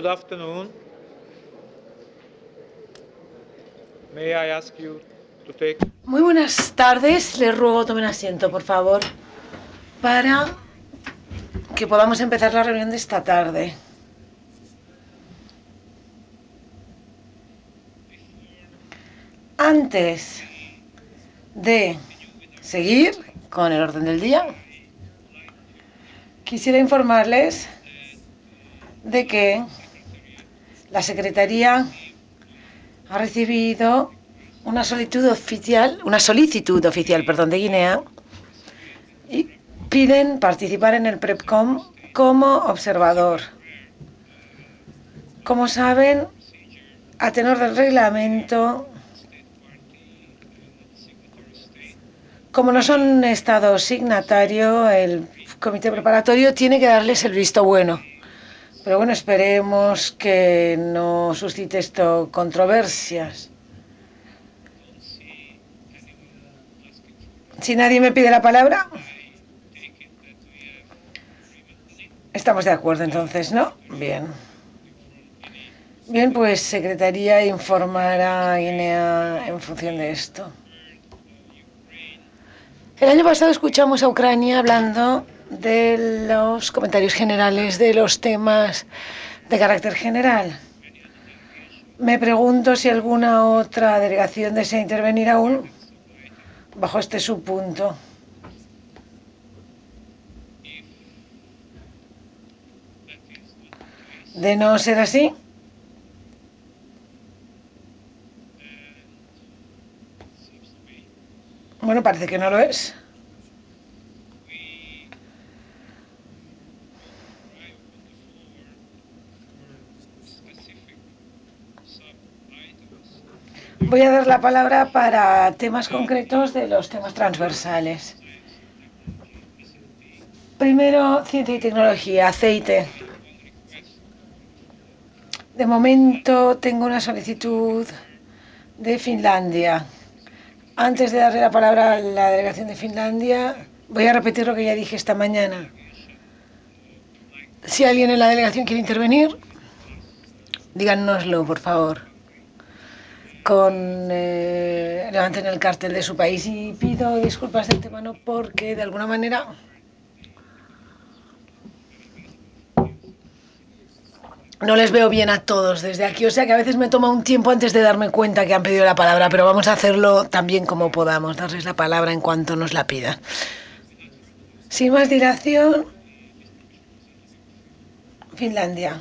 Good afternoon. May I ask you to take... Muy buenas tardes, les ruego tomen asiento, por favor, para que podamos empezar la reunión de esta tarde. Antes de seguir con el orden del día, quisiera informarles de que la Secretaría ha recibido una solicitud oficial de Guinea y piden participar en el PREPCOM como observador. Como saben, a tenor del reglamento, como no son Estado signatario, el comité preparatorio tiene que darles el visto bueno. Pero bueno, esperemos que no suscite esto controversias. Si nadie me pide la palabra, estamos de acuerdo entonces, ¿no? Bien. Bien, pues Secretaría informará a Guinea en función de esto. El año pasado escuchamos a Ucrania hablando de los comentarios generales de los temas de carácter general. Me pregunto si alguna otra delegación desea intervenir aún bajo este subpunto. De no ser así, bueno, parece que no lo es. Voy a dar la palabra para temas concretos de los temas transversales. Primero, ciencia y tecnología, aceite. De momento tengo una solicitud de Finlandia. Antes de darle la palabra a la delegación de Finlandia, voy a repetir lo que ya dije esta mañana. Si alguien en la delegación quiere intervenir, díganoslo, por favor. Levanten el cartel de su país y pido disculpas de antemano porque de alguna manera no les veo bien a todos desde aquí, o sea que a veces me toma un tiempo antes de darme cuenta que han pedido la palabra, pero vamos a hacerlo tan bien como podamos, darles la palabra en cuanto nos la pidan. Sin más dilación, Finlandia.